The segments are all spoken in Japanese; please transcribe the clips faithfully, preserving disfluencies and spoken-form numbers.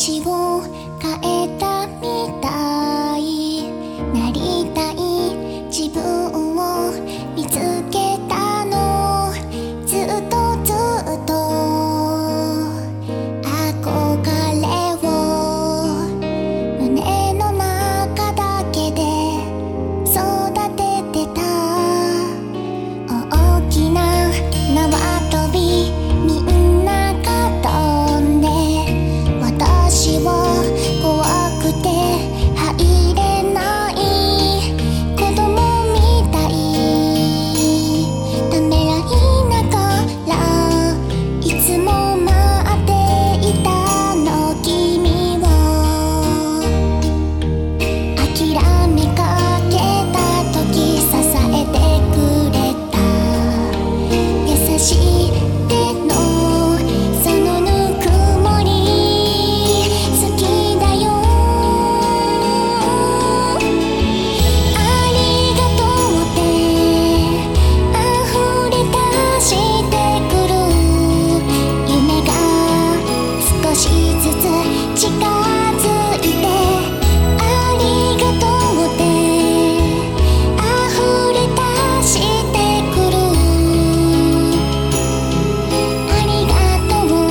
私を変えたみたい、なりたい自分を見つけたの、ずっとずっと憧れを胸の中だけで育ててた。大きな縄跳びみんなが飛んで、私は怖くて入れない。子供みたいためらいながらいつも待っていたの、君を諦めかけた時支えてくれた優しい手のそのぬくもり好きだよ。ありがとうって溢れ出してくる夢が少しずつ近づいて、ありがとうって溢れ出してくる、ありがとう。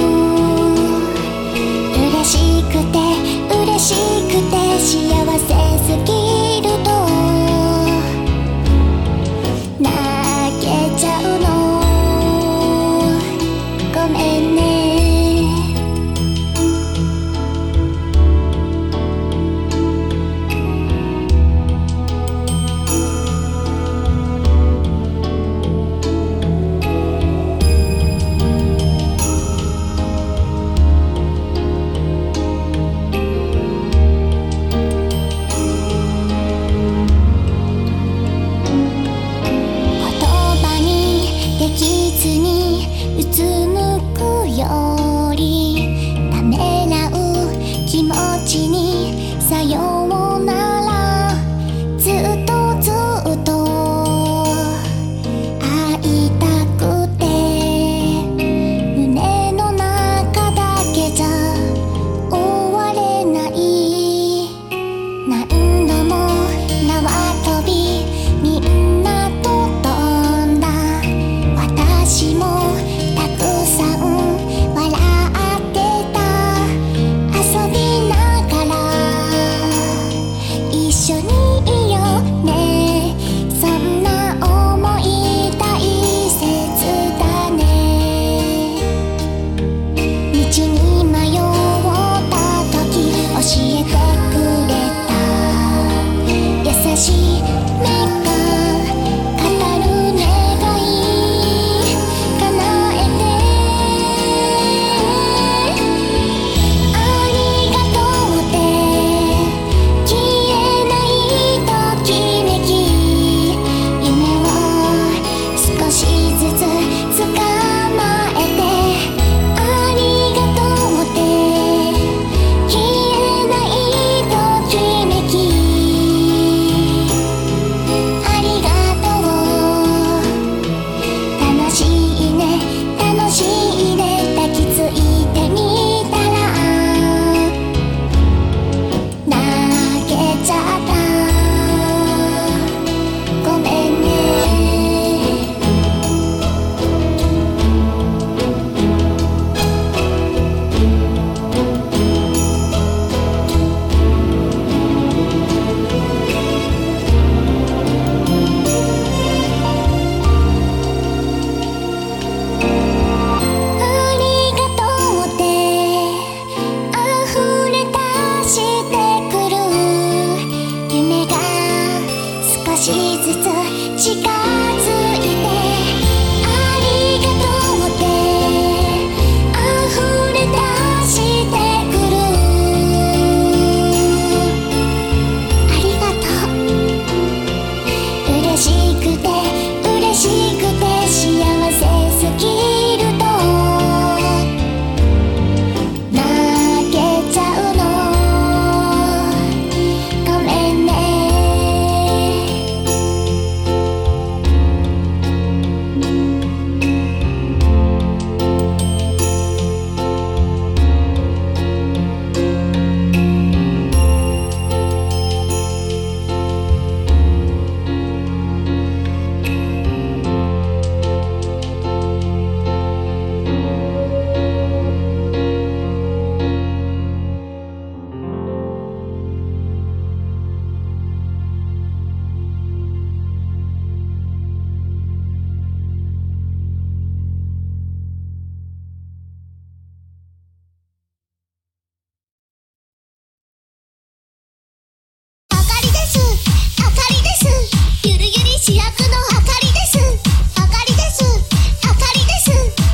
嬉しくて嬉しくて幸せすぎると泣けちゃうの、ごめん